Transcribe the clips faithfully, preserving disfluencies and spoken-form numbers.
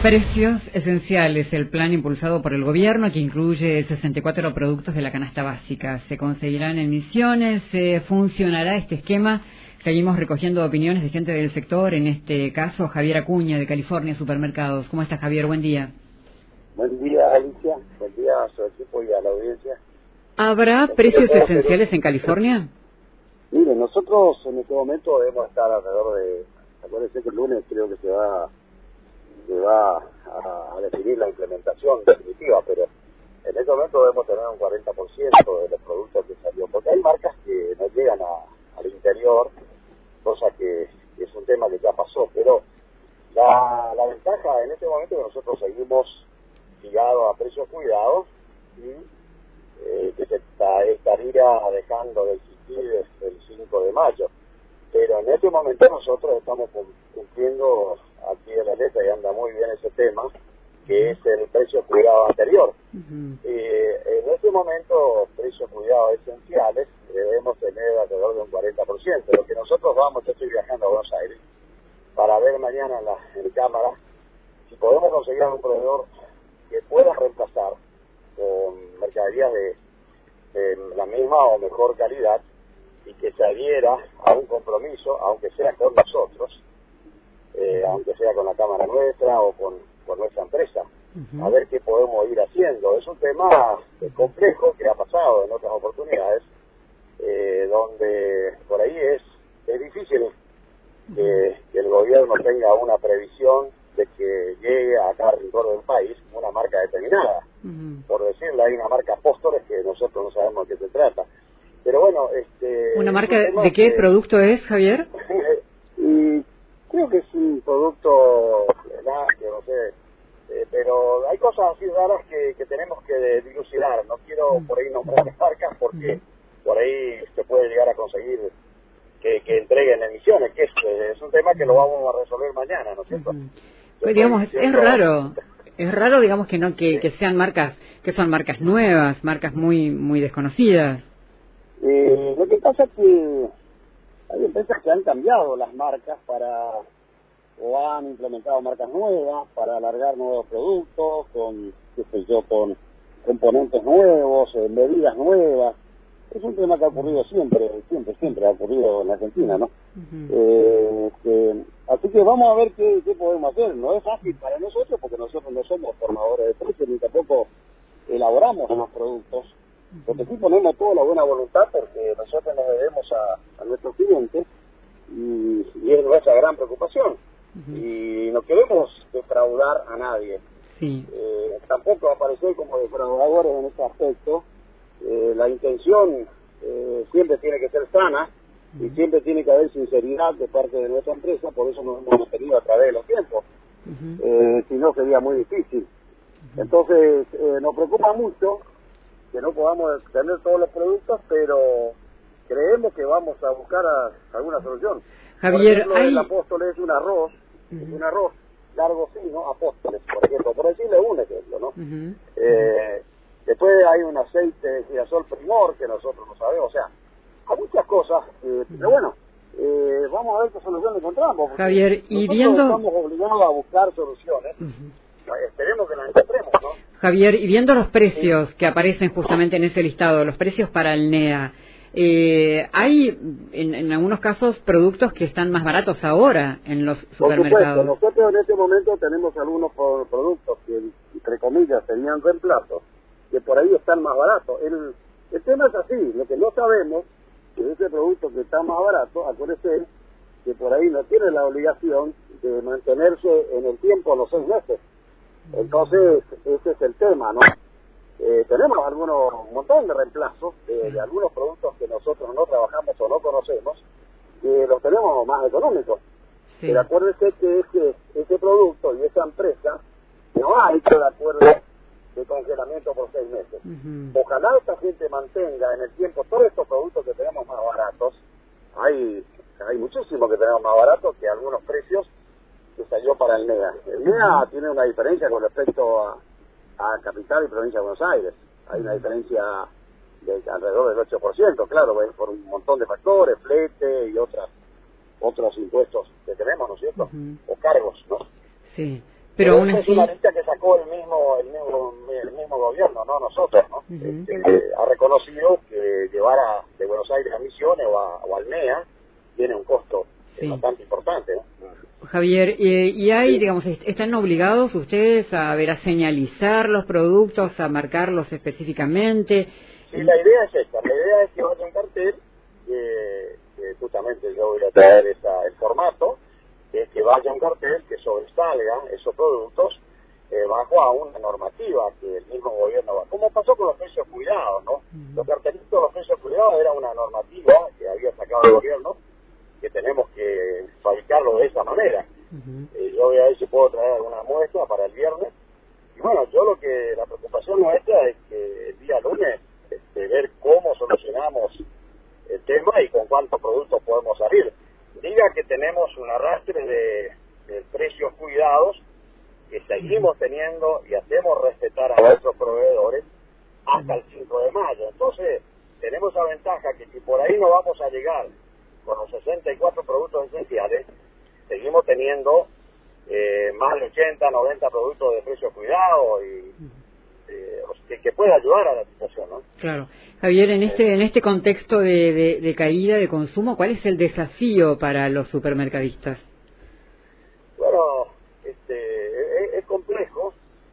Precios esenciales, el plan impulsado por el gobierno que incluye sesenta y cuatro productos de la canasta básica. Se conseguirán en Misiones, se funcionará este esquema. Seguimos recogiendo opiniones de gente del sector, en este caso Javier Acuña de California Supermercados. ¿Cómo estás, Javier? Buen día. Buen día, Alicia. Buen día a su equipo y a la audiencia. ¿Habrá precios esenciales en California? Mire, nosotros en este momento debemos estar alrededor de... Acuérdense que el lunes creo que se va... se va a, a definir la implementación definitiva, pero en este momento debemos tener un cuarenta por ciento de los productos que salió, porque hay marcas que no llegan a, al interior, cosa que, que es un tema que ya pasó, pero la, la ventaja en este momento es que nosotros seguimos ligados a precios cuidados y eh, que se está, estaría dejando de existir desde el cinco de mayo, pero en este momento nosotros estamos cumpliendo aquí en la letra y anda muy bien ese tema, que es el precio cuidado anterior. Uh-huh. eh, en este momento, precios cuidados esenciales debemos tener alrededor de un cuarenta por ciento. Lo que nosotros vamos, yo estoy viajando a Buenos Aires, para ver mañana en, la, en cámara si podemos conseguir un proveedor que pueda reemplazar con mercaderías de, de la misma o mejor calidad y que se adhiera a un compromiso, aunque sea con nosotros, Eh, aunque sea con la cámara nuestra o con, con nuestra empresa, uh-huh. a ver qué podemos ir haciendo. Es un tema eh, complejo que ha pasado en otras oportunidades, eh, donde por ahí es, es difícil uh-huh. que, que el gobierno tenga una previsión de que llegue a cada rincón del país una marca determinada. Uh-huh. Por decirle, hay una marca Apóstoles que nosotros no sabemos de qué se trata. Pero bueno, este... ¿Una marca de, de qué que, producto es, Javier? y creo que es un producto, ¿verdad? Que no sé, eh, pero hay cosas así raras que, que tenemos que dilucidar. No quiero por ahí nombrar las marcas porque por ahí se puede llegar a conseguir que, que entreguen emisiones, que es, es un tema que lo vamos a resolver mañana, ¿no es cierto? Uh-huh. Pues digamos, diciendo, es raro, es raro, digamos, que no que, sí. que sean marcas, que son marcas nuevas, marcas muy muy desconocidas. Eh, lo que pasa es que hay empresas que han cambiado las marcas para, o han implementado marcas nuevas para alargar nuevos productos, con, qué sé yo, con componentes nuevos, eh, medidas nuevas. Es un tema que ha ocurrido siempre, siempre, siempre ha ocurrido en Argentina, ¿no? Uh-huh. eh, este, así que vamos a ver qué, qué podemos hacer. No es fácil para nosotros, porque nosotros no somos formadores de precios, ni tampoco elaboramos los productos. Porque sí ponemos toda la buena voluntad, porque nosotros nos debemos a, a nuestros clientes y, y es nuestra gran preocupación. Uh-huh. Y no queremos defraudar a nadie. Sí. Eh, tampoco aparecer como defraudadores en este aspecto. Eh, la intención eh, siempre tiene que ser sana uh-huh. y siempre tiene que haber sinceridad de parte de nuestra empresa, por eso nos hemos mantenido a través de los tiempos. Uh-huh. Eh, si no, sería muy difícil. Uh-huh. Entonces, eh, nos preocupa mucho que no podamos tener todos los productos, pero creemos que vamos a buscar a, alguna solución. Javier, por ejemplo, hay... el Apóstoles es un arroz, uh-huh. es un arroz largo fino, Apóstoles, por ejemplo, por decirle un ejemplo, ¿no? Uh-huh. Eh, después hay un aceite de girasol Primor, que nosotros no sabemos, o sea, hay muchas cosas, eh, uh-huh. pero bueno, eh, vamos a ver qué solución encontramos. Javier, y viendo... estamos obligados a buscar soluciones, uh-huh. esperemos que las encontremos, ¿no? Javier, y viendo los precios que aparecen justamente en ese listado, los precios para el N E A, eh, hay en, en algunos casos productos que están más baratos ahora en los supermercados. Por supuesto, nosotros en este momento tenemos algunos productos que, entre comillas, tenían reemplazo, que por ahí están más baratos. El, el tema es así, lo que no sabemos, que ese producto que está más barato, acuérdense que por ahí no tiene la obligación de mantenerse en el tiempo los seis meses. Entonces, ese es el tema, ¿no? Eh, tenemos algunos, un montón de reemplazos de, de algunos productos que nosotros no trabajamos o no conocemos, que los tenemos más económicos. Sí. Pero acuérdense que ese, ese producto y esa empresa no ha hecho el acuerdo de congelamiento por seis meses. Uh-huh. Ojalá esta gente mantenga en el tiempo todos estos productos que tenemos más baratos. Hay, hay muchísimos que tenemos más baratos que algunos precios que salió para el N E A. El N E A tiene una diferencia con respecto a, a Capital y Provincia de Buenos Aires. Hay una diferencia de alrededor del ocho por ciento, claro, por un montón de factores, flete y otras otros impuestos que tenemos, ¿no es cierto? Uh-huh. O cargos, ¿no? Sí. Pero, Pero aún esa así... es una lista que sacó el mismo el mismo, el mismo gobierno, no nosotros, ¿no? Uh-huh. Este, eh, ha reconocido que llevar a, de Buenos Aires a Misiones o a, o al M E A tiene un costo sí. bastante importante, ¿no? Javier, eh, y hay, sí. digamos, est ¿están obligados ustedes a ver, a señalizar los productos, a marcarlos específicamente? Sí, la idea es esta, la idea es que vaya un cartel, eh, que justamente yo voy a traer esa, el formato, es que vaya un cartel que sobresalga esos productos eh, bajo a una normativa que el mismo gobierno va. Como pasó con los precios cuidados, ¿no? Uh-huh. Los cartelitos de los precios cuidados era una normativa que había sacado el gobierno, que tenemos que fabricarlo de esa manera. Uh-huh. eh, yo voy a ver si puedo traer alguna muestra para el viernes. Y bueno, yo lo que, la preocupación nuestra es que el día lunes, este, ver cómo solucionamos el tema y con cuántos productos podemos salir. Diga que tenemos un arrastre de, de precios cuidados que seguimos teniendo y hacemos respetar a nuestros proveedores hasta el cinco de mayo. Entonces, tenemos la ventaja que si por ahí no vamos a llegar con los sesenta y cuatro productos esenciales, seguimos teniendo eh, más de ochenta, noventa productos de precio cuidado y eh, que, que puede ayudar a la situación, ¿no? Claro. Javier, en este en este contexto de, de, de caída de consumo, ¿cuál es el desafío para los supermercadistas? Bueno, este, es, es complejo,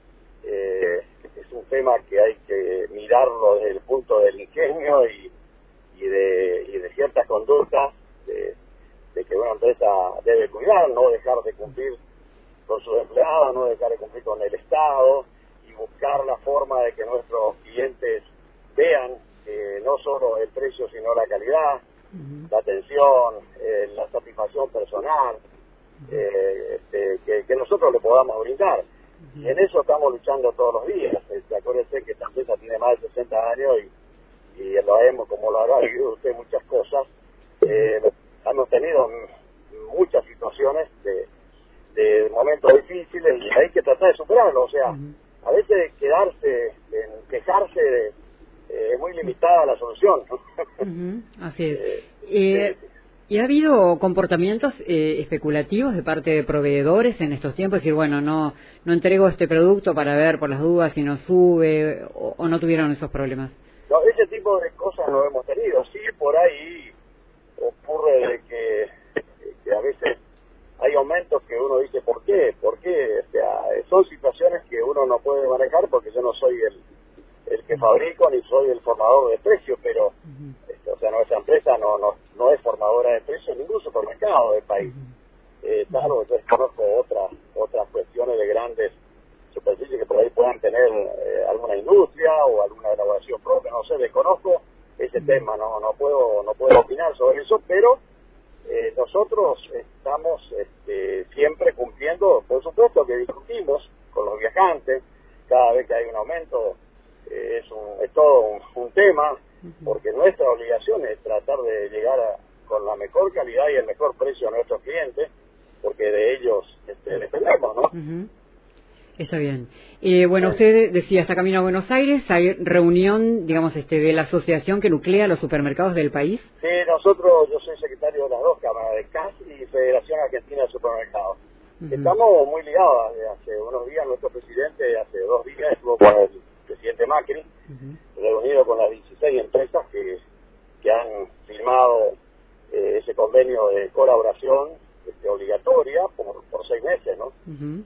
eh, es un tema que hay que mirarlo desde el punto del ingenio y, y, de, y de ciertas conductas de, de que una empresa debe cuidar, no dejar de cumplir con sus empleados, no dejar de cumplir con el Estado y buscar la forma de que nuestros clientes vean que no solo el precio sino la calidad, uh-huh. la atención, eh, la satisfacción personal, uh-huh. eh, este, que, que nosotros le podamos brindar. Uh-huh. Y en eso estamos luchando todos los días. Este, acuérdense que esta empresa tiene más de sesenta años y, y lo hemos, como lo habrá vivido usted, muchas cosas. Eh, hemos tenido muchas situaciones de, de momentos difíciles y hay que tratar de superarlo. O sea, uh-huh. a veces quedarse, en quejarse de, eh, es muy limitada la solución. Uh-huh. Así es. Eh, eh, ¿Y ha habido comportamientos eh, especulativos de parte de proveedores en estos tiempos? Es decir, bueno, no no entrego este producto para ver por las dudas si no sube o, o no tuvieron esos problemas. No, ese tipo de cosas no hemos tenido. Sí, por ahí ocurre de que, que a veces hay aumentos que uno dice, ¿por qué? ¿Por qué? O sea, son situaciones que uno no puede manejar porque yo no soy el, el que fabrico ni soy el formador de precios, pero uh-huh. este, o sea, nuestra empresa no, no no es formadora de precios en ningún supermercado del país. Uh-huh. Eh, claro, yo desconozco otras otras cuestiones de grandes superficies que por ahí puedan tener eh, alguna industria o alguna elaboración propia, no sé, desconozco ese uh-huh. tema, no no puedo no puedo opinar sobre eso, pero eh, nosotros estamos este, siempre cumpliendo, por supuesto que discutimos con los viajantes, cada vez que hay un aumento eh, es, un, es todo un, un tema, porque nuestra obligación es tratar de llegar a, con la mejor calidad y el mejor precio a nuestros clientes, porque de ellos este, dependemos, ¿no? Uh-huh. Está bien. Eh, bueno, usted decía, está camino a Buenos Aires, hay reunión, digamos, este, de la asociación que nuclea los supermercados del país. Sí, nosotros, yo soy secretario de las dos cámaras, de C A S y Federación Argentina de Supermercados. Uh-huh. Estamos muy ligados. Hace unos días nuestro presidente, hace dos días, estuvo con el presidente Macri, uh-huh. reunido con las dieciséis empresas que, que han firmado eh, ese convenio de colaboración este, obligatoria por, por seis meses, ¿no? Uh-huh.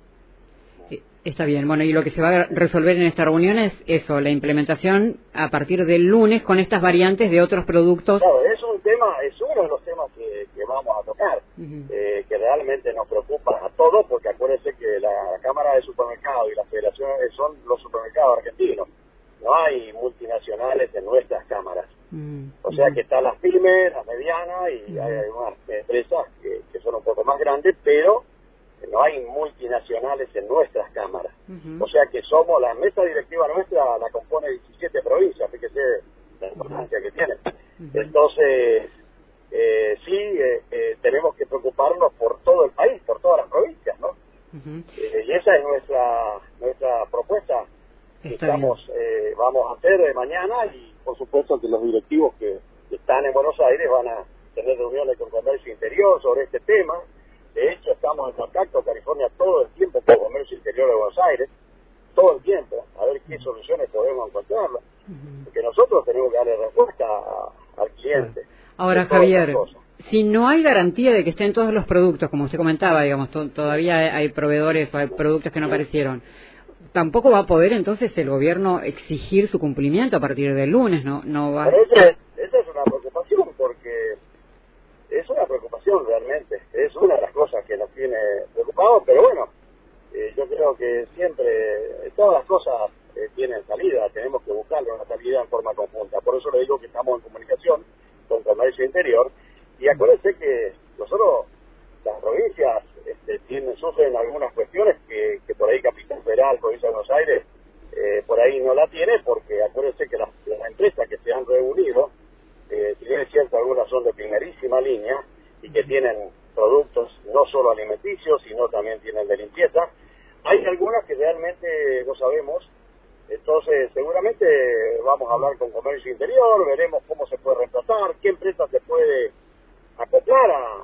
Está bien, bueno, y lo que se va a resolver en esta reunión es eso, la implementación a partir del lunes con estas variantes de otros productos. Claro, es un tema, es uno de los temas que, que vamos a tocar, uh-huh. eh, que realmente nos preocupa a todos, porque acuérdense que la, la Cámara de Supermercados y la Federación son los supermercados argentinos, no hay multinacionales en nuestras cámaras, uh-huh. o sea que están las pymes, las medianas y uh-huh. hay algunas empresas que, que son un poco más grandes, pero no hay multinacionales en nuestras cámaras. Uh-huh. O sea que somos, la mesa directiva nuestra la compone diecisiete provincias, fíjese la importancia uh-huh. que tiene. Uh-huh. Entonces, eh, sí, eh, eh, tenemos que preocuparnos por todo el país, por todas las provincias, ¿no? Uh-huh. Eh, y esa es nuestra nuestra propuesta que estamos eh, vamos a hacer de mañana, y por supuesto que los directivos que, que están en Buenos Aires van a tener reuniones con Comercio Interior sobre este tema. De hecho, estamos en contacto California todo el tiempo con el comercio interior de Buenos Aires, todo el tiempo, a ver qué soluciones podemos encontrar, porque nosotros tenemos que darle respuesta a, al cliente. Ahora, Javier, si no hay garantía de que estén todos los productos, como usted comentaba, digamos, to todavía hay proveedores o hay productos que no aparecieron, tampoco va a poder entonces el gobierno exigir su cumplimiento a partir del lunes, ¿no? No va. Pero esa, esa es una preocupación, porque es una preocupación realmente, es una de las cosas que nos tiene preocupados, pero bueno, eh, yo creo que siempre, todas las cosas eh, tienen salida, tenemos que buscarle una salida en forma conjunta, por eso le digo que estamos en comunicación con Comercio Interior, y acuérdense que nosotros, las provincias, este, tienen, sufren algunas cuestiones que, que por ahí Capital Federal, Provincia de Buenos Aires, eh, por ahí no la tiene, porque acuérdense que las, las empresas que se han reunido, eh, si bien es cierto, algunas son de primerísima línea y que tienen productos no solo alimenticios, sino también tienen de limpieza, hay algunas que realmente no sabemos. Entonces, seguramente vamos a hablar con Comercio Interior, veremos cómo se puede reemplazar, qué empresa se puede acoplar a,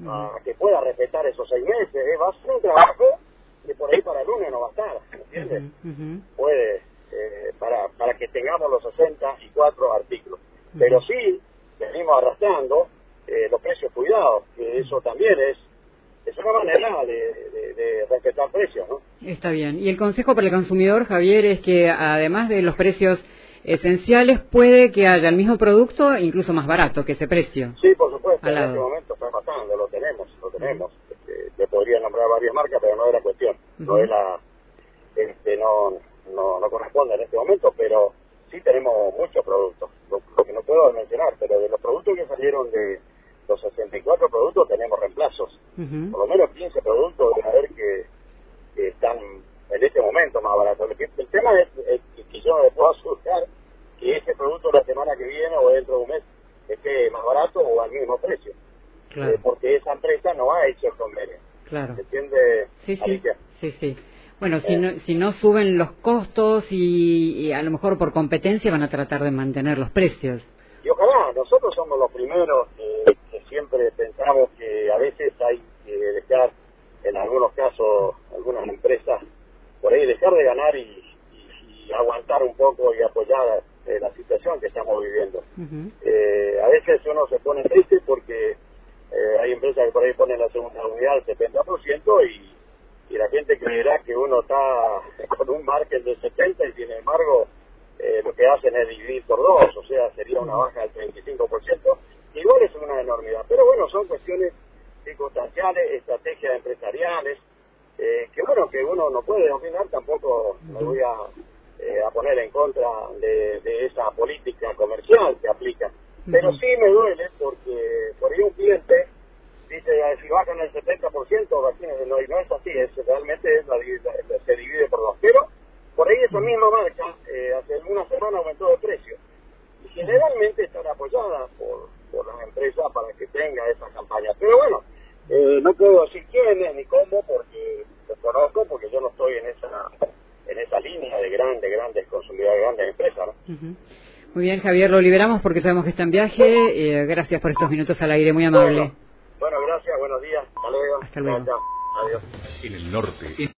a que pueda respetar esos seis meses. ¿eh? Va a ser un trabajo que por ahí para el lunes no va a estar, ¿entiendes? Uh -huh. Puede, eh, para, para que tengamos los sesenta y cuatro artículos. Uh -huh. Pero sí, venimos arrastrando eh, los precios cuidados, que eso también es es una manera de, de, de respetar precios, ¿no? Está bien. Y el consejo para el consumidor, Javier, es que además de los precios esenciales, puede que haya el mismo producto incluso más barato que ese precio. Sí, por supuesto. En este momento está pasando, lo tenemos, lo tenemos. Este, le podría nombrar varias marcas, pero no es la cuestión. Uh-huh. No es la, este, no, no, no corresponde en este momento, pero sí tenemos muchos productos. Lo, lo que no puedo mencionar, pero de los productos que salieron de los sesenta y cuatro productos tenemos reemplazos. Uh-huh. Por lo menos quince productos de haber que, que están en este momento más baratos. El, el tema es, es que yo no le puedo asegurar que ese producto la semana que viene o dentro de un mes esté más barato o al mismo precio. Claro. Eh, porque esa empresa no ha hecho el convenio. Claro. ¿Se entiende? Sí, sí. sí, sí. Bueno, eh, si, no, si no suben los costos y, y a lo mejor por competencia van a tratar de mantener los precios. Y ojalá, nosotros somos los primeros eh, que siempre pensamos que a veces hay que dejar, en algunos casos, algunas empresas, por ahí dejar de ganar y, y, y aguantar un poco y apoyar eh, la situación que estamos viviendo. Uh-huh. eh, a veces uno se pone triste porque eh, hay empresas que por ahí ponen la segunda unidad al setenta por ciento y, y la gente creerá que uno está con un margen del setenta por ciento y sin embargo Eh, lo que hacen es dividir por dos, o sea, sería una baja del treinta y cinco por ciento, igual es una enormidad, pero bueno, son cuestiones circunstanciales, estrategias empresariales, eh, que bueno, que uno no puede opinar, tampoco me voy a, eh, a poner en contra de, de esa política comercial que aplican, pero sí me duele porque por ahí un cliente dice, si bajan el setenta por ciento, no, y no es así, es, realmente es la, la, se divide por dos, pero por ahí esa misma marca eh, hace una semana aumentó de precio y generalmente están apoyadas por, por las empresas para que tenga esa campaña. Pero bueno, eh, no puedo decir quiénes ni cómo porque los conozco, porque yo no estoy en esa en esa línea de grandes, grandes consumidores, grandes empresas, ¿no? Uh-huh. Muy bien, Javier, lo liberamos porque sabemos que está en viaje. Eh, gracias por estos minutos al aire, muy amable. Bueno, bueno gracias, buenos días, hasta luego. Hasta luego. Chao, chao. Adiós. En el norte.